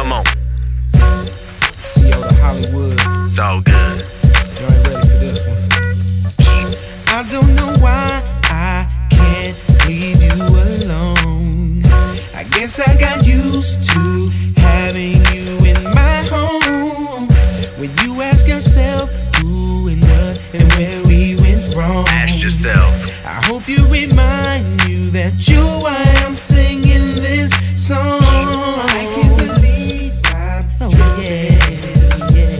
Come on. CO to Hollywood. It's all good. You ain't ready for this one. I don't know why I can't leave you alone. I guess I got used to having you in my home. When you ask yourself who and what and where we went wrong, Ask yourself. I hope you remind you that you're why I'm singing this song. I can't believe I'm tripping.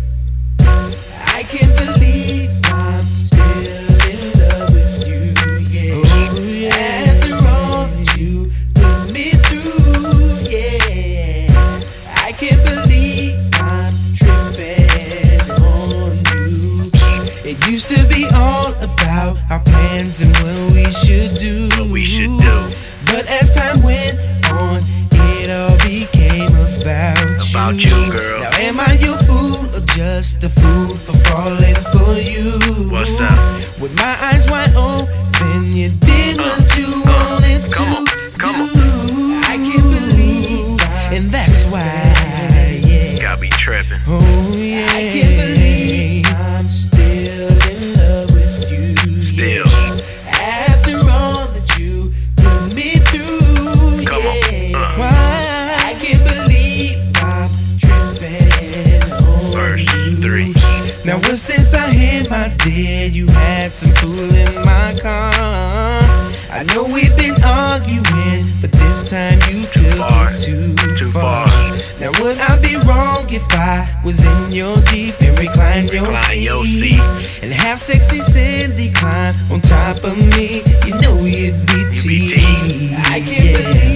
I can't believe I'm still in love with you. Yeah. After all that you put me through, yeah. I can't believe I'm tripping on you. It used to be all about our plans and what we should do. But as time went on, it all became about you, girl. Now am I your fool or just a fool for falling for you? What's up? With my eyes wide open, you did what you wanted to do. I can't believe, and that's why, yeah. Gotta be tripping. Oh yeah, I can't believe I'm still in love with you. Still. After all that you put me through, Come on. Why I can't believe I'm tripping on Verse you. 3. Now what's this I hear, my dear? You had some fool in my car. I know we've been arguing, but this time you took it too far. Now would I be wrong if I was in your Jeep and reclined your seats and have sexy Cindy climb on top of me? You know you'd be teased. I can't believe